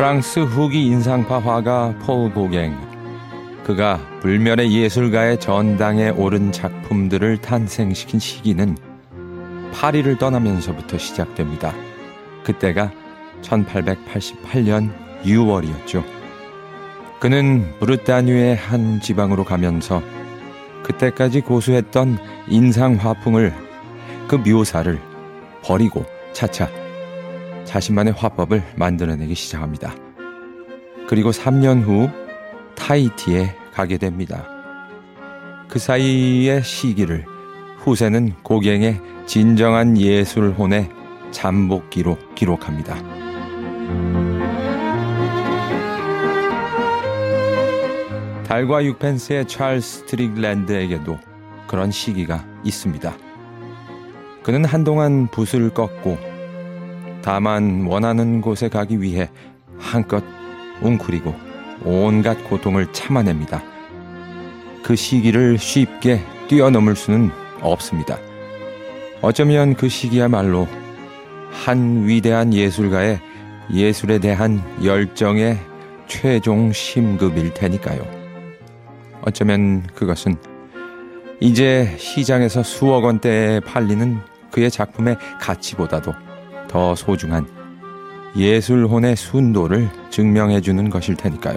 프랑스 후기 인상파 화가 폴 고갱. 그가 불멸의 예술가의 전당에 오른 작품들을 탄생시킨 시기는 파리를 떠나면서부터 시작됩니다. 그때가 1888년 6월이었죠. 그는 브르타뉴의 한 지방으로 가면서 그때까지 고수했던 인상 화풍을, 그 묘사를 버리고 차차 자신만의 화법을 만들어내기 시작합니다. 그리고 3년 후 타히티에 가게 됩니다. 그 사이의 시기를 후세는 고갱의 진정한 예술혼의 잠복기로 기록합니다. 달과 6펜스의 찰스 스트릭랜드에게도 그런 시기가 있습니다. 그는 한동안 붓을 꺾고 다만 원하는 곳에 가기 위해 한껏 웅크리고 온갖 고통을 참아냅니다. 그 시기를 쉽게 뛰어넘을 수는 없습니다. 어쩌면 그 시기야말로 한 위대한 예술가의 예술에 대한 열정의 최종 심급일 테니까요. 어쩌면 그것은 이제 시장에서 수억 원대에 팔리는 그의 작품의 가치보다도 더 소중한 예술혼의 순도를 증명해주는 것일 테니까요.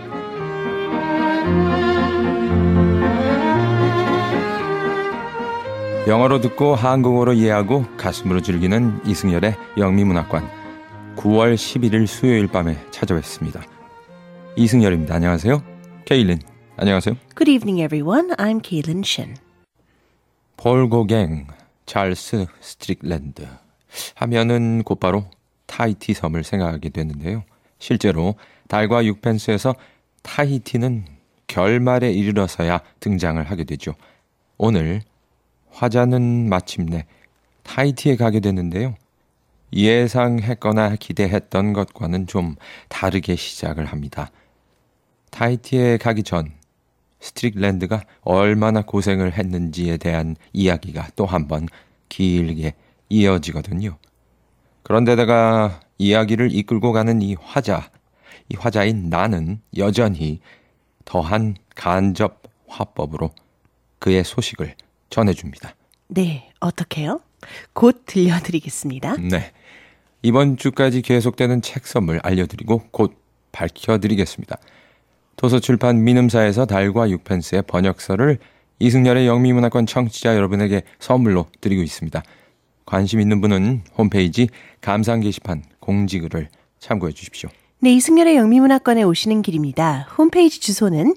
영어로 듣고 한국어로 이해하고 가슴으로 즐기는 이승열의 영미문학관, 9월 11일 수요일 밤에 찾아뵙습니다. 이승열입니다. 안녕하세요. 케일린, 안녕하세요. Good evening, everyone. I'm Kaylin Shin. 폴 고갱, 찰스 스트릭랜드 하면은 곧바로 타히티 섬을 생각하게 됐는데요. 실제로 달과 6펜스에서 타히티는 결말에 이르러서야 등장을 하게 되죠. 오늘 화자는 마침내 타히티에 가게 됐는데요. 예상했거나 기대했던 것과는 좀 다르게 시작을 합니다. 타히티에 가기 전 스트릭랜드가 얼마나 고생을 했는지에 대한 이야기가 또 한 번 길게 이어지거든요. 그런데다가 이야기를 이끌고 가는 이 화자인 나는 여전히 더한 간접 화법으로 그의 소식을 전해줍니다. 네, 어떻게요? 곧 들려드리겠습니다. 네, 이번 주까지 계속되는 책 선물 알려드리고 곧 밝혀드리겠습니다. 도서출판 민음사에서 달과 6펜스의 번역서를 이승열의 영미문학관 청취자 여러분에게 선물로 드리고 있습니다. 관심 있는 분은 홈페이지 감상 게시판 공지글을 참고해 주십시오. 네, 이승열의 영미문학관에 오시는 길입니다. 홈페이지 주소는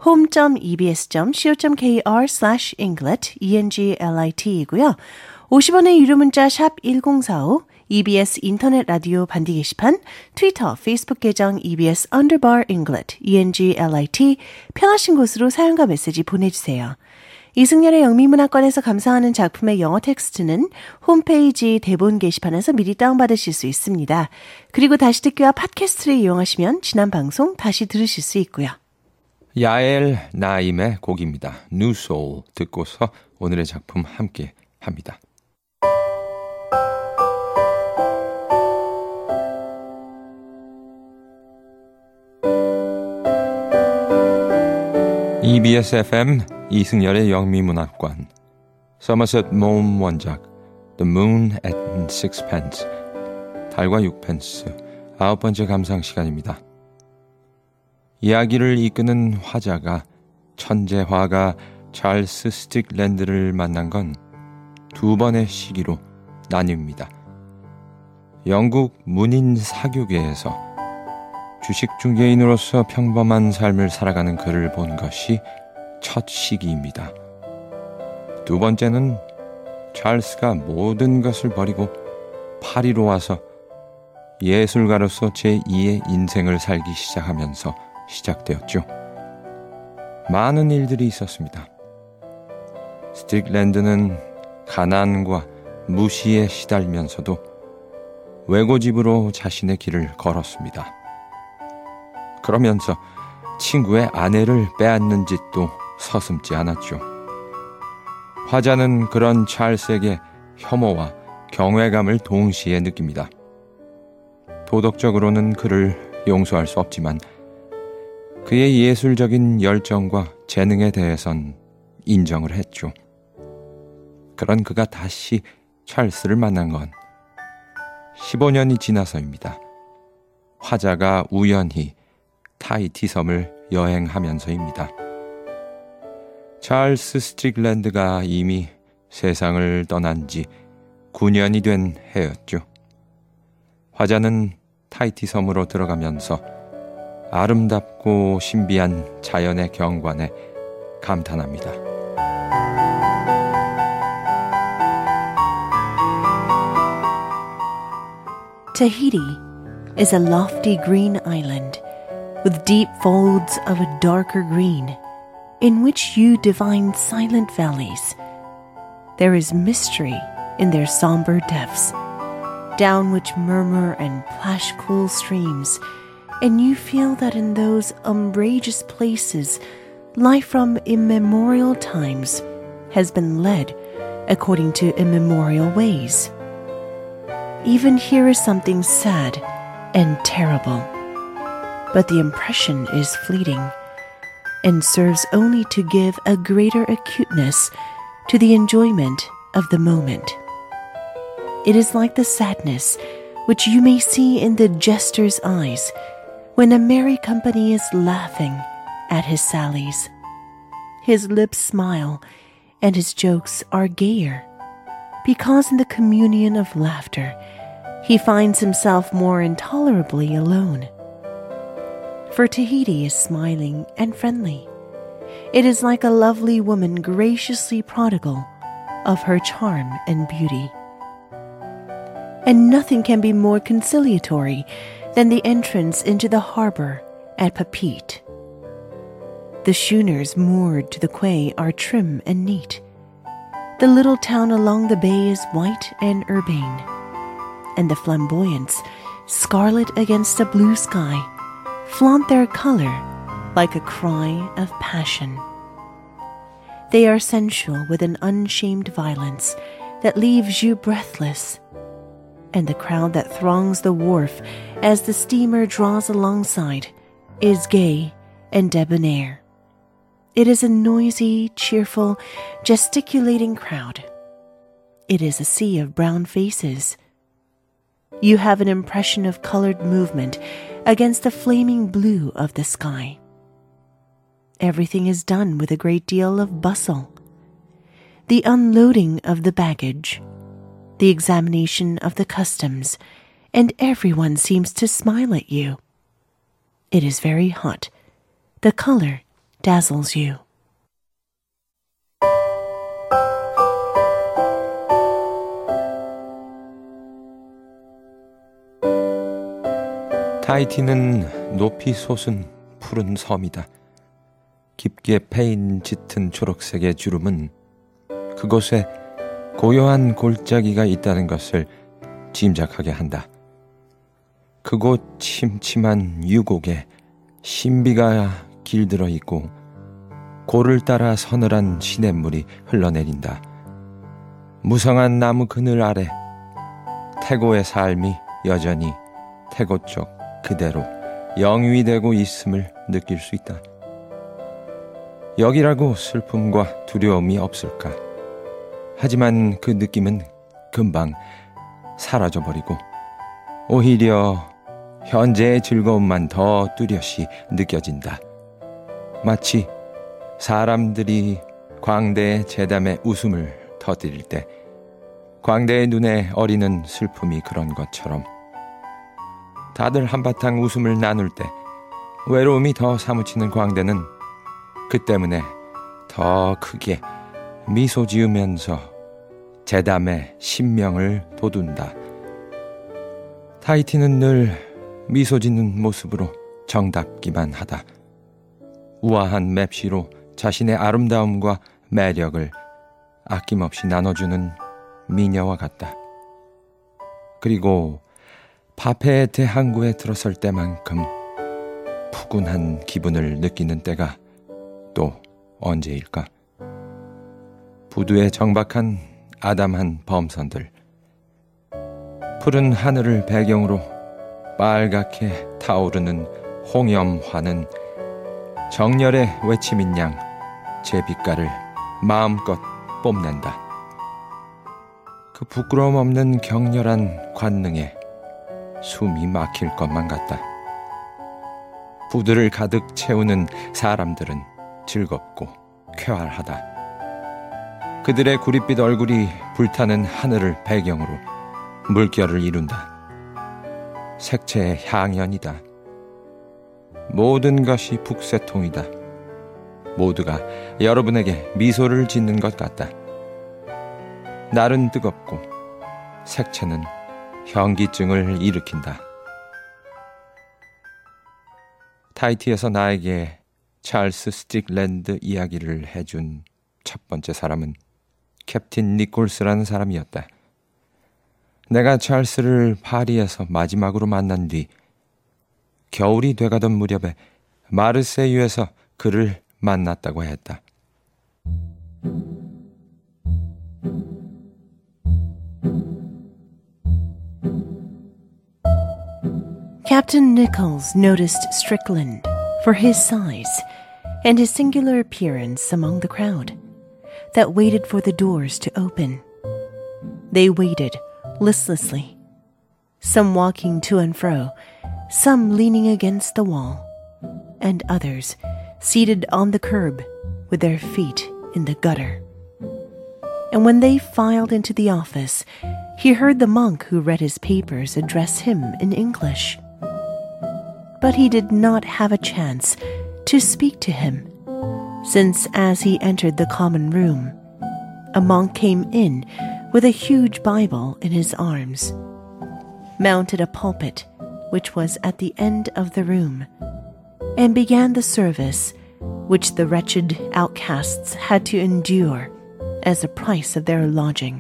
home.ebs.co.kr/englit 이고요. 50원의 유료 문자 샵 1045, EBS 인터넷 라디오 반디 게시판, 트위터, 페이스북 계정 EBS_Englit, 편하신 곳으로 사연과 메시지 보내주세요. 이승열의 영미문학관에서 감상하는 작품의 영어 텍스트는 홈페이지 대본 게시판에서 미리 다운받으실 수 있습니다. 그리고 다시 듣기와 팟캐스트를 이용하시면 지난 방송 다시 들으실 수 있고요. 야엘 나임의 곡입니다. New Soul 듣고서 오늘의 작품 함께 합니다. EBS FM 이승열의 영미문학관, 서머셋 모음 원작, The Moon at Sixpence, 달과 6펜스, 9번째 감상 시간입니다. 이야기를 이끄는 화자가 천재 화가 찰스 스틱랜드를 만난 건 두 번의 시기로 나뉩니다. 영국 문인 사교계에서 주식 중개인으로서 평범한 삶을 살아가는 그를 본 것이 첫 시기입니다. 두 번째는 찰스가 모든 것을 버리고 파리로 와서 예술가로서 제2의 인생을 살기 시작하면서 시작되었죠. 많은 일들이 있었습니다. 스틱랜드는 가난과 무시에 시달리면서도 외고집으로 자신의 길을 걸었습니다. 그러면서 친구의 아내를 빼앗는 짓도 서슴지 않았죠. 화자는 그런 찰스에게 혐오와 경외감을 동시에 느낍니다. 도덕적으로는 그를 용서할 수 없지만 그의 예술적인 열정과 재능에 대해선 인정을 했죠. 그런 그가 다시 찰스를 만난 건 15년이 지나서입니다. 화자가 우연히 타히티 섬을 여행하면서입니다. 찰스 스트릭랜드가 이미 세상을 떠난 지 9년이 된 해였죠. 화자는 타히티 섬으로 들어가면서 아름답고 신비한 자연의 경관에 감탄합니다. Tahiti is a lofty green island with deep folds of a darker green in which you divine silent valleys. There is mystery in their somber depths, down which murmur and plash cool streams, and you feel that in those umbrageous places life from immemorial times has been led according to immemorial ways. Even here is something sad and terrible, but the impression is fleeting and serves only to give a greater acuteness to the enjoyment of the moment. It is like the sadness which you may see in the jester's eyes when a merry company is laughing at his sallies. His lips smile and his jokes are gayer, because in the communion of laughter he finds himself more intolerably alone. For Tahiti is smiling and friendly. It is like a lovely woman graciously prodigal of her charm and beauty. And nothing can be more conciliatory than the entrance into the harbor at Papeete. The schooners moored to the quay are trim and neat. The little town along the bay is white and urbane, and the flamboyants, scarlet against a blue sky, flaunt their color like a cry of passion. They are sensual with an unshamed violence that leaves you breathless, and the crowd that throngs the wharf as the steamer draws alongside is gay and debonair. It is a noisy, cheerful, gesticulating crowd. It is a sea of brown faces. You have an impression of colored movement against the flaming blue of the sky. Everything is done with a great deal of bustle. The unloading of the baggage, the examination of the customs, and everyone seems to smile at you. It is very hot. The color dazzles you. 타히티는 높이 솟은 푸른 섬이다. 깊게 패인 짙은 초록색의 주름은 그곳에 고요한 골짜기가 있다는 것을 짐작하게 한다. 그곳 침침한 유곡에 신비가 길들어 있고 골을 따라 서늘한 시냇물이 흘러내린다. 무성한 나무 그늘 아래 태고의 삶이 여전히 태고 쪽 그대로 영위되고 있음을 느낄 수 있다. 여기라고 슬픔과 두려움이 없을까? 하지만 그 느낌은 금방 사라져버리고 오히려 현재의 즐거움만 더 뚜렷이 느껴진다. 마치 사람들이 광대의 재담에 웃음을 터뜨릴 때 광대의 눈에 어리는 슬픔이 그런 것처럼 다들 한바탕 웃음을 나눌 때 외로움이 더 사무치는 광대는 그 때문에 더 크게 미소 지으면서 재담의 신명을 돋운다. 타히티는 늘 미소 짓는 모습으로 정답기만 하다. 우아한 맵시로 자신의 아름다움과 매력을 아낌없이 나눠주는 미녀와 같다. 그리고 파페에테 항구에 들어설 때만큼 푸근한 기분을 느끼는 때가 또 언제일까? 부두의 정박한 아담한 범선들, 푸른 하늘을 배경으로 빨갛게 타오르는 홍염화는 정열의 외침인 양 제빛깔을 마음껏 뽐낸다. 그 부끄러움 없는 격렬한 관능에 숨이 막힐 것만 같다. 부두를 가득 채우는 사람들은 즐겁고 쾌활하다. 그들의 구릿빛 얼굴이 불타는 하늘을 배경으로 물결을 이룬다. 색채의 향연이다. 모든 것이 북새통이다. 모두가 여러분에게 미소를 짓는 것 같다. 날은 뜨겁고 색채는 현기증을 일으킨다. 타이티에서 나에게 찰스 스틱랜드 이야기를 해준 첫 번째 사람은 캡틴 니콜스라는 사람이었다. 내가 찰스를 파리에서 마지막으로 만난 뒤 겨울이 돼가던 무렵에 마르세유에서 그를 만났다고 했다. Captain Nichols noticed Strickland for his size and his singular appearance among the crowd that waited for the doors to open. They waited listlessly, some walking to and fro, some leaning against the wall, and others seated on the curb with their feet in the gutter. And when they filed into the office, he heard the monk who read his papers address him in English. But he did not have a chance to speak to him, since as he entered the common room, a monk came in with a huge Bible in his arms, mounted a pulpit which was at the end of the room, and began the service which the wretched outcasts had to endure as the price of their lodging.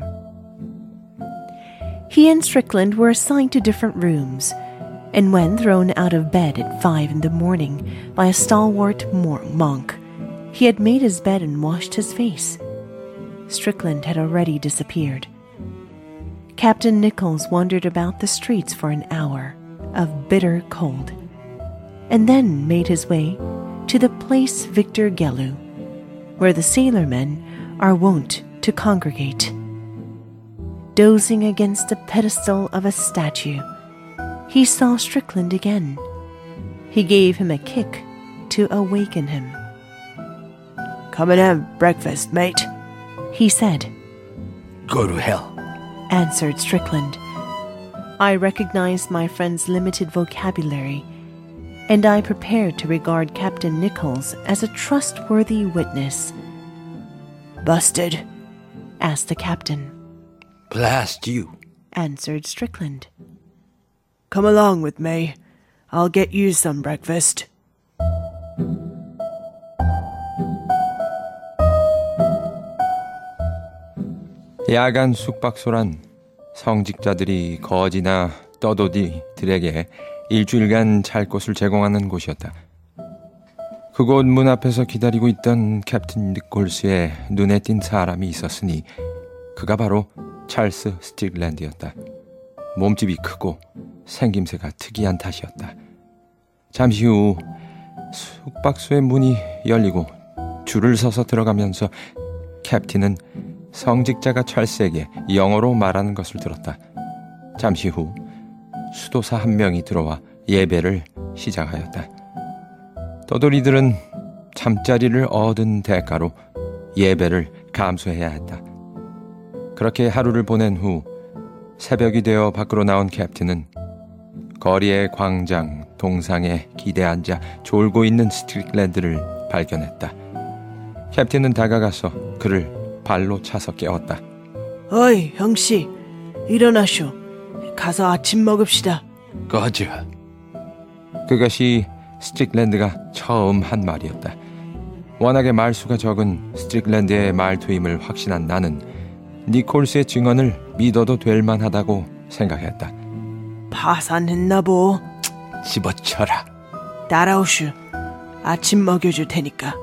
He and Strickland were assigned to different rooms, and when thrown out of bed at 5 a.m. by a stalwart monk, he had made his bed and washed his face. Strickland had already disappeared. Captain Nichols wandered about the streets for an hour of bitter cold, and then made his way to the place Victor Gelu, where the sailormen are wont to congregate. Dozing against the pedestal of a statue, he saw Strickland again. He gave him a kick to awaken him. "Come and have breakfast, mate," he said. "Go to hell," answered Strickland. I recognized my friend's limited vocabulary, and I prepared to regard Captain Nichols as a trustworthy witness. "Busted?" asked the captain. "Blast you," answered Strickland. "Come along with me. I'll get you some breakfast." 야간 숙박소란 성직자들이 거지나 떠도디들에게 일주일간 잘 곳을 제공하는 곳이었다. 그곳 문 앞에서 기다리고 있던 캡틴 니콜스의 눈에 띈 사람이 있었으니 그가 바로 찰스 스틱랜드였다. 몸집이 크고 생김새가 특이한 탓이었다. 잠시 후 숙박소의 문이 열리고 줄을 서서 들어가면서 캡틴은 성직자가 찰스에게 영어로 말하는 것을 들었다. 잠시 후 수도사 한 명이 들어와 예배를 시작하였다. 떠돌이들은 잠자리를 얻은 대가로 예배를 감수해야 했다. 그렇게 하루를 보낸 후 새벽이 되어 밖으로 나온 캡틴은 거리의 광장 동상에 기대 앉아 졸고 있는 스틱랜드를 발견했다. 캡틴은 다가가서 그를 발로 차서 깨웠다. "어이, 형씨, 일어나쇼. 가서 아침 먹읍시다." 꺼져. 그것이 스틱랜드가 처음 한 말이었다. 워낙에 말수가 적은 스틱랜드의 말투임을 확신한 나는 니콜스의 증언을 믿어도 될 만하다고 생각했다. 파산했나 보. 집어쳐라. 따라오슈. 아침 먹여줄 테니까.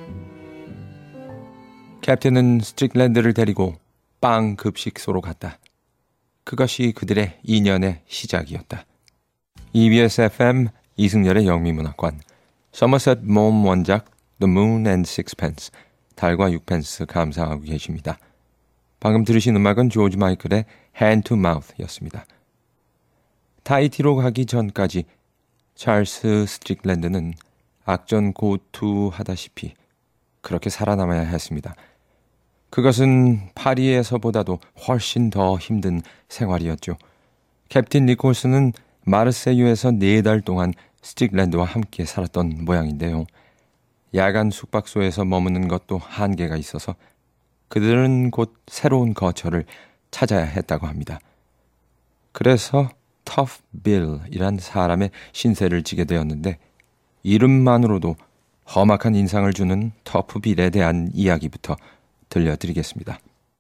캡틴은 스틱랜드를 데리고 빵 급식소로 갔다. 그것이 그들의 인연의 시작이었다. EBS FM 이승열의 영미문학관, 서머셋 몬 원작 The Moon and Sixpence, 달과 육펜스 감상하고 계십니다. 방금 들으신 음악은 조지 마이클의 Hand to Mouth 였습니다. 타히티로 가기 전까지 찰스 스트릭랜드는 악전고투하다시피 그렇게 살아남아야 했습니다. 그것은 파리에서보다도 훨씬 더 힘든 생활이었죠. 캡틴 니콜스는 마르세유에서 4달 동안 스트릭랜드와 함께 살았던 모양인데요. 야간 숙박소에서 머무는 것도 한계가 있어서 그들은 곧 새로운 거처를 찾아야 했다고 합니다. 그래서 터프 빌이란 사람의 신세를 지게 되었는데, 이름만으로도 험악한 인상을 주는 터프 빌에 대한 이야기부터 들려드리겠습니다.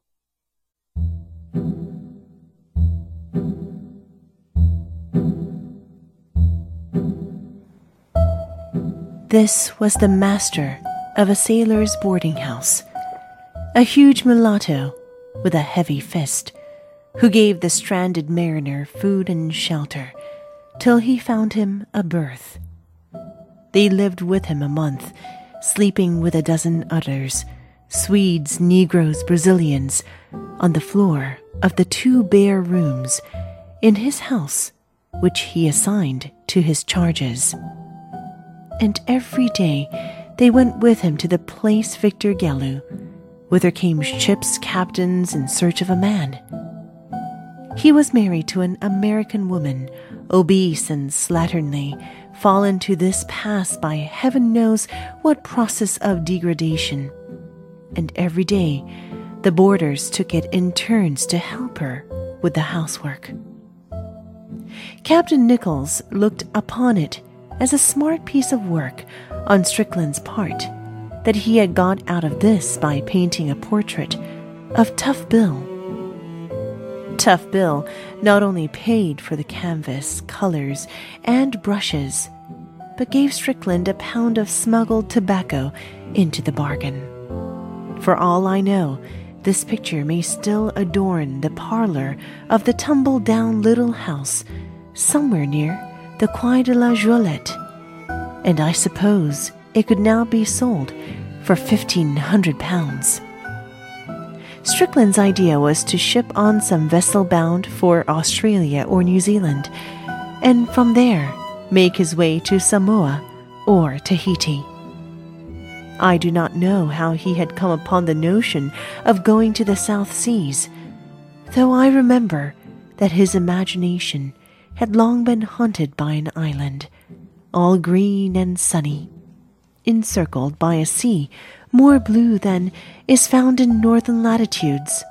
This was the master of a sailor's boarding house, a huge mulatto with a heavy fist, who gave the stranded mariner food and shelter till he found him a berth. They lived with him a month, sleeping with a dozen others, Swedes, Negroes, Brazilians, on the floor of the 2 bare rooms in his house, which he assigned to his charges. And every day they went with him to the place Victor Gelu, whither came ship's captains in search of a man. He was married to an American woman, obese and slatternly, fallen to this pass by heaven knows what process of degradation. And every day the boarders took it in turns to help her with the housework. Captain Nichols looked upon it as a smart piece of work on Strickland's part that he had got out of this by painting a portrait of Tough Bill. Tough Bill not only paid for the canvas, colors, and brushes, but gave Strickland a pound of smuggled tobacco into the bargain. For all I know, this picture may still adorn the parlor of the tumble-down little house somewhere near the Quai de la Joliette, and I suppose it could now be sold for £1,500. Strickland's idea was to ship on some vessel bound for Australia or New Zealand, and from there make his way to Samoa or Tahiti. I do not know how he had come upon the notion of going to the South Seas, though I remember that his imagination had long been haunted by an island, all green and sunny, encircled by a sea more blue than is found in northern latitudes.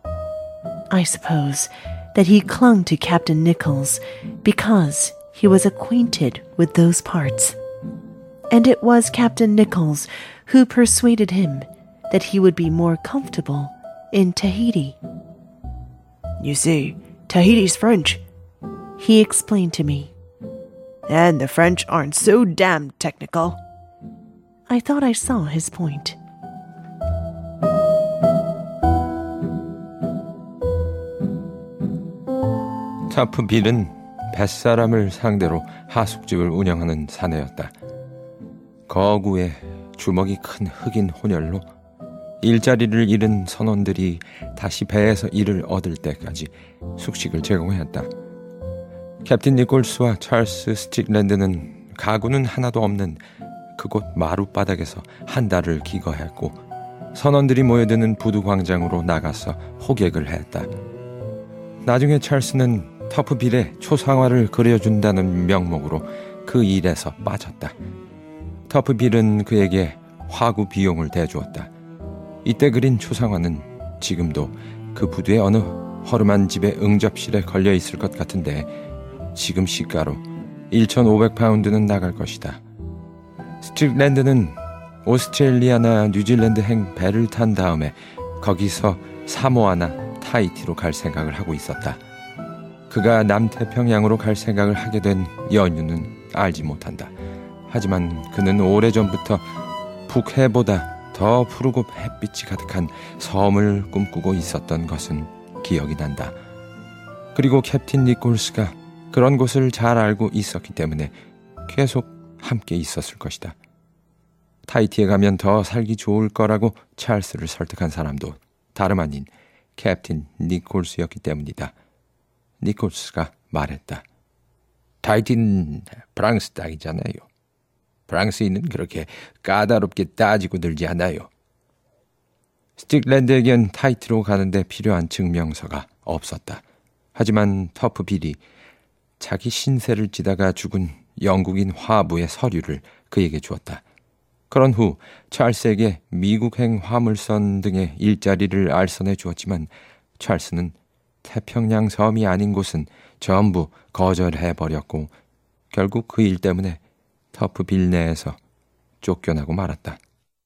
I suppose that he clung to Captain Nichols because he was acquainted with those parts, and it was Captain Nichols who persuaded him that he would be more comfortable in Tahiti. You see, Tahiti's French, he explained to me. and the French aren't so damned technical. I thought I saw his point. 터프 빌은 뱃사람을 상대로 하숙집을 운영하는 사내였다. 거구에 주먹이 큰 흑인 혼혈로 일자리를 잃은 선원들이 다시 배에서 일을 얻을 때까지 숙식을 제공했다. 캡틴 니콜스와 찰스 스틱랜드는 가구는 하나도 없는 그곳 마룻바닥에서 한 달을 기거했고 선원들이 모여드는 부두 광장으로 나가서 호객을 했다. 나중에 찰스는 터프 빌의 초상화를 그려준다는 명목으로 그 일에서 빠졌다. 터프 빌은 그에게 화구 비용을 대주었다. 이때 그린 초상화는 지금도 그 부두의 어느 허름한 집의 응접실에 걸려 있을 것 같은데 지금 시가로 1,500파운드는 나갈 것이다. 스틱랜드는 오스트레일리아나 뉴질랜드행 배를 탄 다음에 거기서 사모아나 타히티로 갈 생각을 하고 있었다. 그가 남태평양으로 갈 생각을 하게 된 연유는 알지 못한다. 하지만 그는 오래전부터 북해보다 더 푸르고 햇빛이 가득한 섬을 꿈꾸고 있었던 것은 기억이 난다. 그리고 캡틴 니콜스가 그런 곳을 잘 알고 있었기 때문에 계속 함께 있었을 것이다. 타이티에 가면 더 살기 좋을 거라고 찰스를 설득한 사람도 다름 아닌 캡틴 니콜스였기 때문이다. 니콜스가 말했다. 타이티는 프랑스 땅이잖아요. 프랑스인은 그렇게 까다롭게 따지고 들지 않아요. 스틱랜드에겐 타이티로 가는데 필요한 증명서가 없었다. 하지만 터프 빌이 자기 신세를 지다가 죽은 영국인 화부의 서류를 그에게 주었다. 그런 후 찰스에게 미국행 화물선 등의 일자리를 알선해 주었지만 찰스는 태평양 섬이 아닌 곳은 전부 거절해버렸고 결국 그 일 때문에 터프 빌 내에서 쫓겨나고 말았다.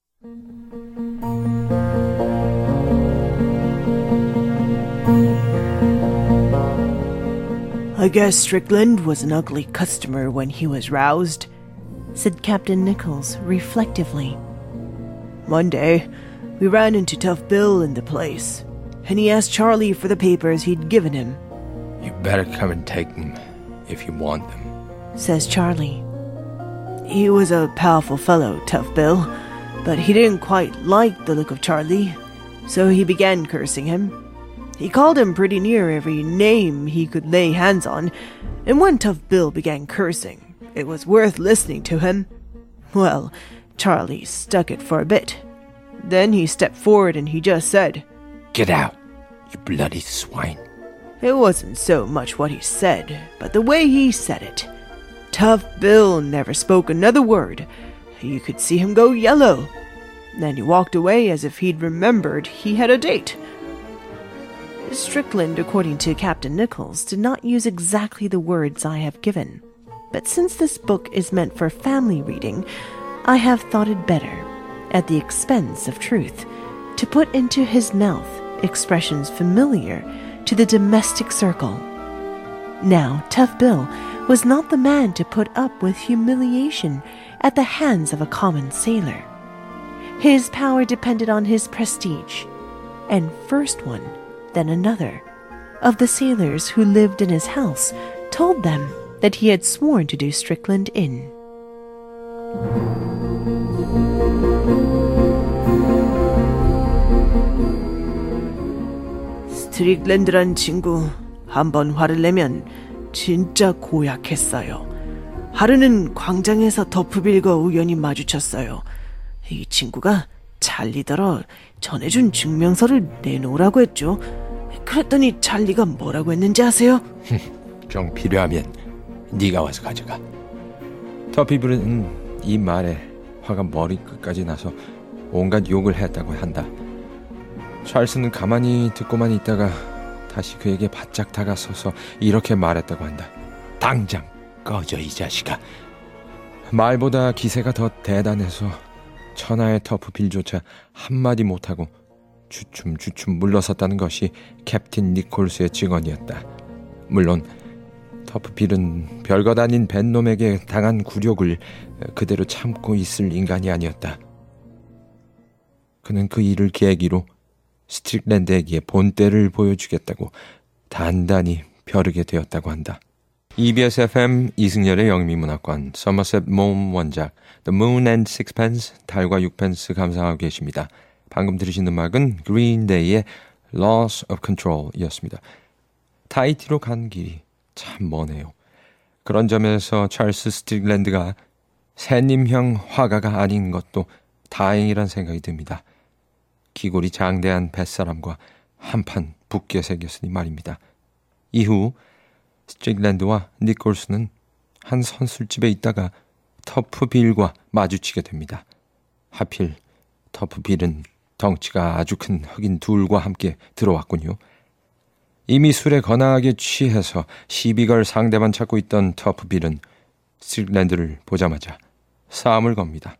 I guess Strickland was an ugly customer when he was roused, said Captain Nichols reflectively. One day, we ran into Tough Bill in the place, and he asked Charlie for the papers he'd given him. You better come and take them if you want them, says Charlie. He was a powerful fellow, Tough Bill, but he didn't quite like the look of Charlie, so he began cursing him. He called him pretty near every name he could lay hands on, and when Tough Bill began cursing, it was worth listening to him. Well, Charlie stuck it for a bit. Then he stepped forward and he just said, Get out, you bloody swine. It wasn't so much what he said, but the way he said it. Tough Bill never spoke another word. You could see him go yellow. Then he walked away as if he'd remembered he had a date. Strickland, according to Captain Nichols, did not use exactly the words I have given. But since this book is meant for family reading, I have thought it better, at the expense of truth, to put into his mouth expressions familiar to the domestic circle. Now, Tough Bill was not the man to put up with humiliation at the hands of a common sailor. His power depended on his prestige, and first one, then another, of the sailors who lived in his house told them that he had sworn to do Strickland in. 스트릭랜드란 친구 한번 화를 내면 진짜 고약했어요. 하루는 광장에서 더프빌과 우연히 마주쳤어요. 이 친구가 찰리더러 전해준 증명서를 내놓으라고 했죠. 그랬더니 찰리가 뭐라고 했는지 아세요? 정 필요하면 네가 와서 가져가. 터피블은 이 말에 화가 머리끝까지 나서 온갖 욕을 했다고 한다. 찰스는 가만히 듣고만 있다가 다시 그에게 바짝 다가서서 이렇게 말했다고 한다. 당장 꺼져 이 자식아. 말보다 기세가 더 대단해서 천하의 터프빌조차 한마디 못하고 주춤주춤 물러섰다는 것이 캡틴 니콜스의 증언이었다. 물론 터프빌은 별것 아닌 뱃놈에게 당한 굴욕을 그대로 참고 있을 인간이 아니었다. 그는 그 일을 계기로 스트릭랜드에게 본때를 보여주겠다고 단단히 벼르게 되었다고 한다. EBS FM 이승열의 영미문학관 서머셋 몬 원작 The Moon and Sixpence 달과 육펜스 감상하고 계십니다. 방금 들으신 음악은 Green Day의 Loss of Control 이었습니다. 타이티로 간 길이 참 머네요. 그런 점에서 찰스 스틱랜드가 새님형 화가가 아닌 것도 다행이란 생각이 듭니다. 기골이 장대한 뱃사람과 한판 붙게 생겼으니 말입니다. 이후 스틱랜드와 니콜스는 한 선술집에 있다가 터프빌과 마주치게 됩니다. 하필 터프빌은 덩치가 아주 큰 흑인 둘과 함께 들어왔군요. 이미 술에 거나하게 취해서 시비 걸 상대만 찾고 있던 터프빌은 스틱랜드를 보자마자 싸움을 겁니다.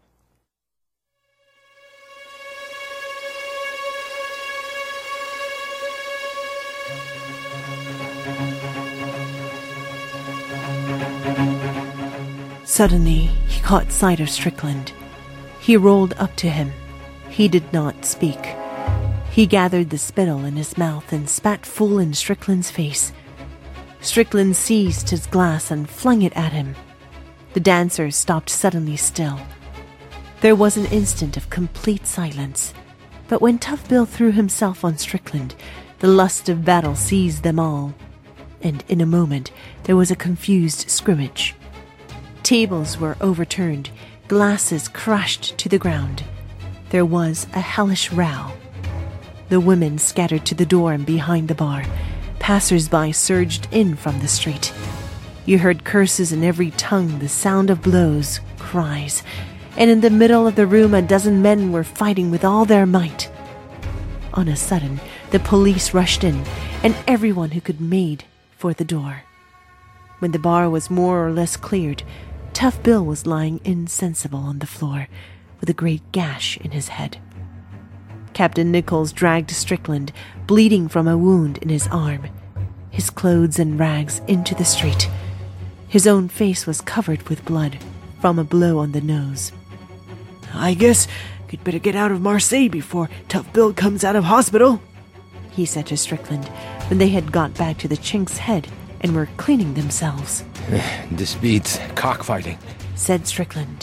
Suddenly, he caught sight of Strickland. He rolled up to him. He did not speak. He gathered the spittle in his mouth and spat full in Strickland's face. Strickland seized his glass and flung it at him. The dancers stopped suddenly still. There was an instant of complete silence, but when Tough Bill threw himself on Strickland, the lust of battle seized them all, and in a moment there was a confused scrimmage. Tables were overturned, glasses crashed to the ground. There was a hellish row. The women scattered to the door and behind the bar. Passers-by surged in from the street. You heard curses in every tongue, the sound of blows, cries, and in the middle of the room a dozen men were fighting with all their might. On a sudden, the police rushed in, and everyone who could made for the door. When the bar was more or less cleared, Tough Bill was lying insensible on the floor, with a great gash in his head. Captain Nichols dragged Strickland, bleeding from a wound in his arm, his clothes and rags, into the street. His own face was covered with blood from a blow on the nose. "I guess you'd better get out of Marseille before Tough Bill comes out of hospital," he said to Strickland when they had got back to the Chink's Head and were cleaning themselves. This beats cockfighting, said Strickland.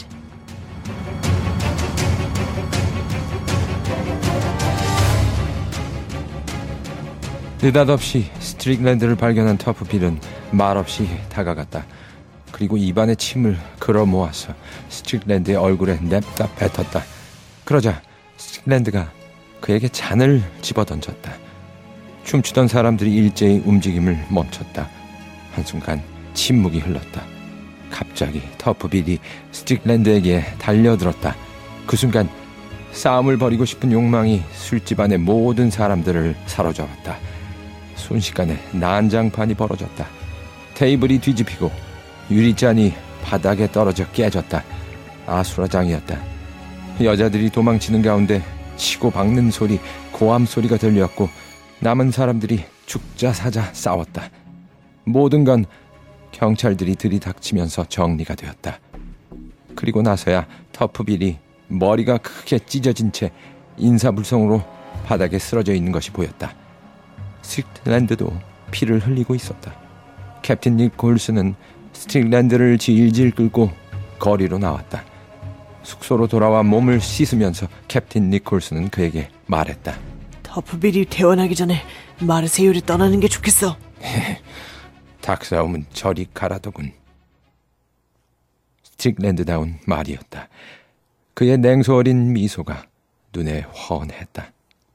느닷없이 스트릭랜드를 발견한 터프빌은 말없이 다가갔다. 그리고 입안에 침을 걸어 모아서 스트릭랜드의 얼굴에 냅다 뱉었다. 그러자 스트릭랜드가 그에게 잔을 집어던졌다. 춤추던 사람들이 일제히 움직임을 멈췄다. 한순간 침묵이 흘렀다. 갑자기 터프빌이 스트릭랜드에게 달려들었다. 그 순간 싸움을 벌이고 싶은 욕망이 술집 안의 모든 사람들을 사로잡았다. 순식간에 난장판이 벌어졌다. 테이블이 뒤집히고 유리잔이 바닥에 떨어져 깨졌다. 아수라장이었다. 여자들이 도망치는 가운데 치고 박는 소리, 고함 소리가 들렸고 남은 사람들이 죽자 사자 싸웠다. 모든 건 경찰들이 들이닥치면서 정리가 되었다. 그리고 나서야 터프빌이 머리가 크게 찢어진 채 인사불성으로 바닥에 쓰러져 있는 것이 보였다. 스틱랜드도 피를 흘리고 있었다. 캡틴 니콜스는 스틱랜드를 질질 끌고 거리로 나왔다. 숙소로 돌아와 몸을 씻으면서 캡틴 니콜스는 그에게 말했다. 터프빌이 퇴원하기 전에 마르세유를 떠나는 게 좋겠어. 닭싸움은 저리 가라더군. 스틱랜드다운 말이었다. 그의 냉소 어린 미소가 눈에 훤했다.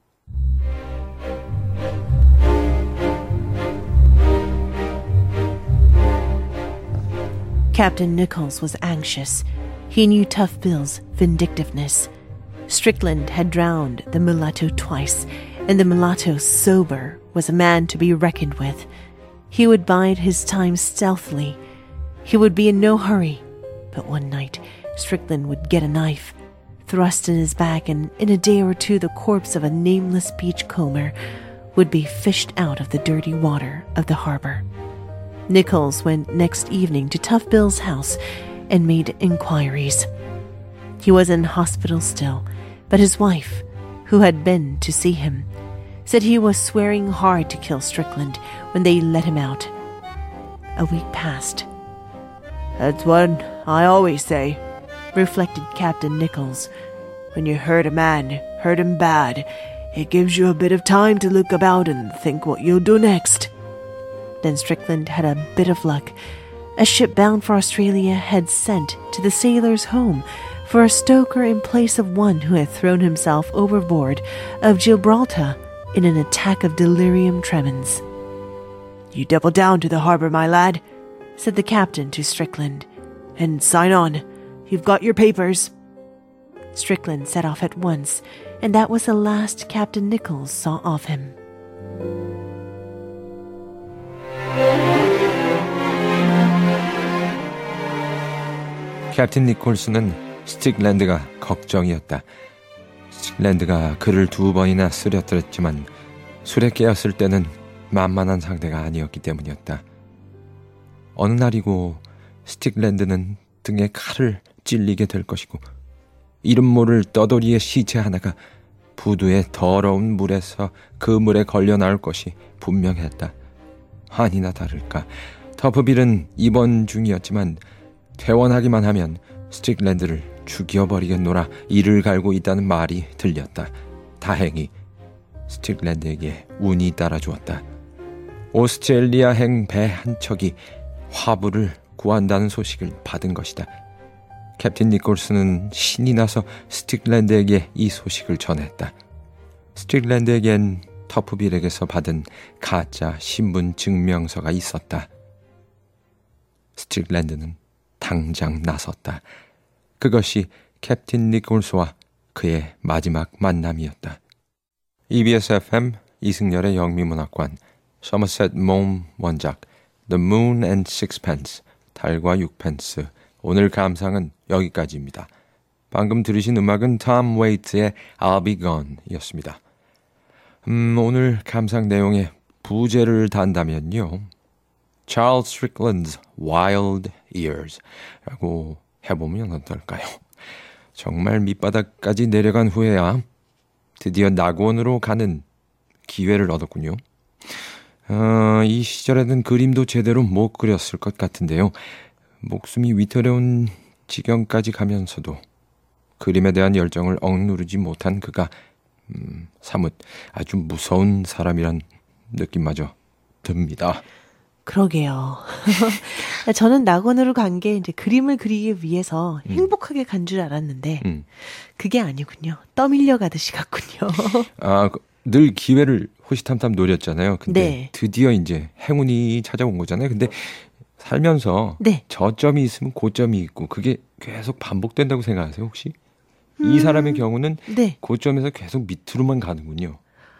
Captain Nichols was anxious. He knew Tough Bill's vindictiveness. Strickland had drowned the mulatto twice, and the mulatto sober was a man to be reckoned with. He would bide his time stealthily. He would be in no hurry. But one night, Strickland would get a knife, thrust in his back, and in a day or two the corpse of a nameless beachcomber would be fished out of the dirty water of the harbor. Nichols went next evening to Tough Bill's house and made inquiries. He was in hospital still, but his wife, who had been to see him, said he was swearing hard to kill Strickland when they let him out. A week passed. "That's what I always say," reflected Captain Nichols. "When you hurt a man, hurt him bad, it gives you a bit of time to look about and think what you'll do next." Then Strickland had a bit of luck. A ship bound for Australia had sent to the sailors' home for a stoker in place of one who had thrown himself overboard of Gibraltar in an attack of delirium tremens. "You double down to the harbor, my lad," said the captain to Strickland, "and sign on. You've got your papers." Strickland set off at once, and that was the last Captain Nichols saw of him. 캡틴 니콜스는 스틱랜드가 걱정이었다. 스틱랜드가 그를 2번이나 쓰러뜨렸지만 술에 깨었을 때는 만만한 상대가 아니었기 때문이었다. 어느 날이고 스틱랜드는 등에 칼을 찔리게 될 것이고 이름 모를 떠돌이의 시체 하나가 부두의 더러운 물에서 그 물에 걸려 나올 것이 분명했다. 아니나 다를까 터프빌은 입원 중이었지만 퇴원하기만 하면 스틱랜드를 죽여버리겠노라 이를 갈고 있다는 말이 들렸다. 다행히 스틱랜드에게 운이 따라주었다. 오스트레일리아행 배 한 척이 화부를 구한다는 소식을 받은 것이다. 캡틴 니콜슨은 신이 나서 스틱랜드에게 이 소식을 전했다. 스틱랜드에겐 터프빌에게서 받은 가짜 신분 증명서가 있었다. 스틱랜드는 당장 나섰다. 그것이 캡틴 니콜스와 그의 마지막 만남이었다. EBS FM 이승열의 영미문학관 서머셋 몬 원작 The Moon and Sixpence 달과 육펜스 오늘 감상은 여기까지입니다. 방금 들으신 음악은 톰 웨이트의 I'll Be Gone 이었습니다. 오늘 감상 내용에 부제를 단다면요. Charles Strickland's Wild Years 라고 해보면 어떨까요? 정말 밑바닥까지 내려간 후에야 드디어 낙원으로 가는 기회를 얻었군요. 이 시절에는 그림도 제대로 못 그렸을 것 같은데요. 목숨이 위태로운 지경까지 가면서도 그림에 대한 열정을 억누르지 못한 그가 사뭇 아주 무서운 사람이란 느낌마저 듭니다. 그러게요. 저는 낙원으로 간 게 이제 그림을 그리기 위해서 행복하게 간 줄 알았는데 그게 아니군요. 떠밀려 가듯이 갔군요. 늘 기회를 호시탐탐 노렸잖아요. 근데 네. 드디어 이제 행운이 찾아온 거잖아요. 근데 살면서 네. 저점이 있으면 고점이 있고 그게 계속 반복된다고 생각하세요, 혹시? 이 사람의 경우는 네. 고점에서 계속 밑으로만 가는군요.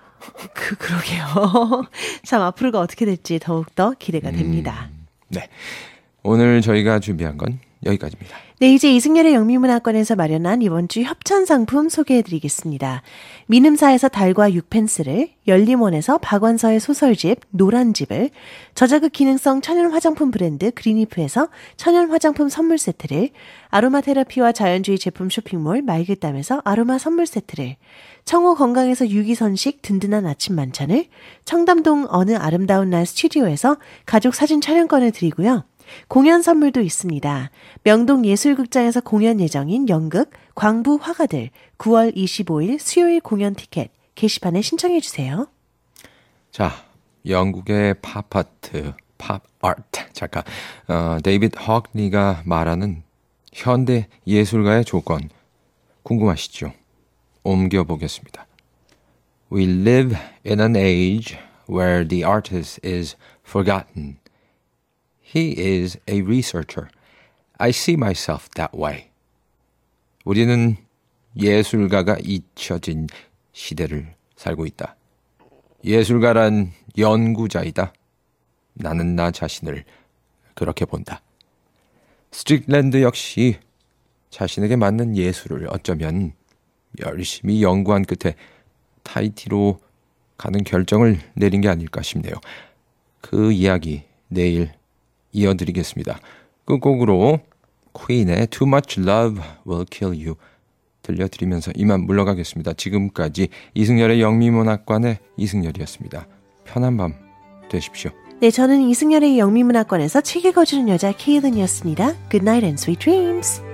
그러게요. 참 앞으로가 어떻게 될지 더욱더 기대가 됩니다. 네. 오늘 저희가 준비한 건 여기까지입니다. 네, 이제 이승열의 영미문학관에서 마련한 이번 주 협찬 상품 소개해드리겠습니다. 민음사에서 달과 육펜스를, 열림원에서 박완서의 소설집 노란집을, 저자극 기능성 천연 화장품 브랜드 그린이프에서 천연 화장품 선물 세트를, 아로마 테라피와 자연주의 제품 쇼핑몰 말길담에서 아로마 선물 세트를, 청호 건강에서 유기선식 든든한 아침 만찬을, 청담동 어느 아름다운 날 스튜디오에서 가족 사진 촬영권을 드리고요. 공연 선물도 있습니다. 명동 예술극장에서 공연 예정인 연극 광부 화가들 9월 25일 수요일 공연 티켓 게시판에 신청해 주세요. 자, 영국의 팝아트, 팝아트 작가 데이비드 허크니가 말하는 현대 예술가의 조건 궁금하시죠? 옮겨보겠습니다. We live in an age where the artist is forgotten. He is a researcher. I see myself that way. 우리는 예술가가 잊혀진 시대를 살고 있다. 예술가란 연구자이다. 나는 나 자신을 그렇게 본다. 스트릭랜드 역시 자신에게 맞는 예술을 어쩌면 열심히 연구한 끝에 타히티로 가는 결정을 내린 게 아닐까 싶네요. 그 이야기 내일 이어드리겠습니다. 끝곡으로 퀸의 Too Much Love Will Kill You 들려드리면서 이만 물러가겠습니다. 지금까지 이승열의 영미문학관의 이승열이었습니다. 편한 밤 되십시오. 네, 저는 이승열의 영미문학관에서 책 읽어주는 여자 케이든이었습니다. Good night and sweet dreams.